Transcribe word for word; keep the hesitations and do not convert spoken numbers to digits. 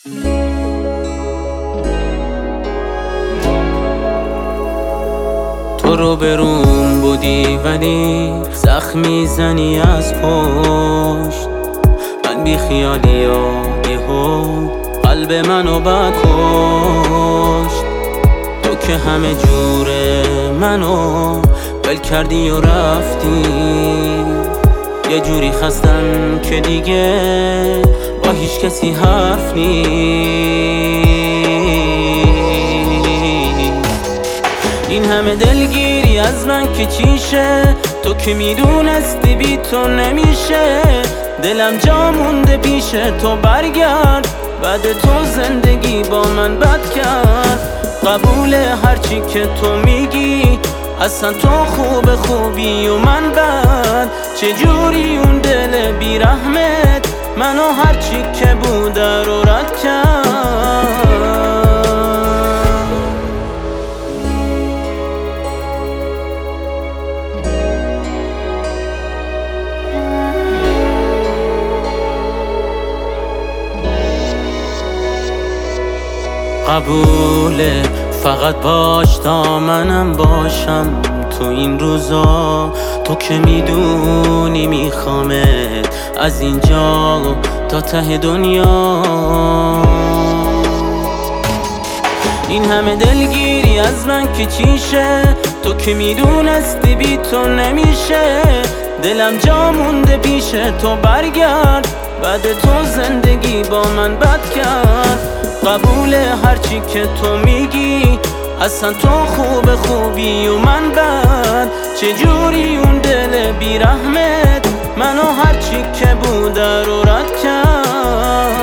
تو رو بروم بودی ولی زخمی زنی از پشت. من بی خیالی و یهو قلب منو بکشت. تو که همه جور منو ول کردی و رفتی. یه جوری خستم که دیگه با هیچ کسی حرف نیست. این همه دلگیری از من که چیشه، تو که میدونستی بی تو نمیشه. دلم جا مونده پیش تو، برگرد. بعد تو زندگی با من بد کرد. قبول هرچی که تو میگی، اصلا تو خوب خوبی و من بد. چجوری اون دل بیرحمت منو هرچی که بوده رو رد کرد. قبوله فقط باش تا منم باشم تو این روزا. تو که میدونی میخوامت از اینجا تا ته دنیا. این همه دلگیری از من که چیشه، تو که میدونستی بی تو نمیشه. دلم جا مونده پیش تو، برگرد. بعد تو زندگی با من بد کرد. قبول هرچی که تو میگی، اصلا تو خوب خوبی و من بد. چجوری اون دل بیرحمت منو هرچی که بوده رو رد کرد.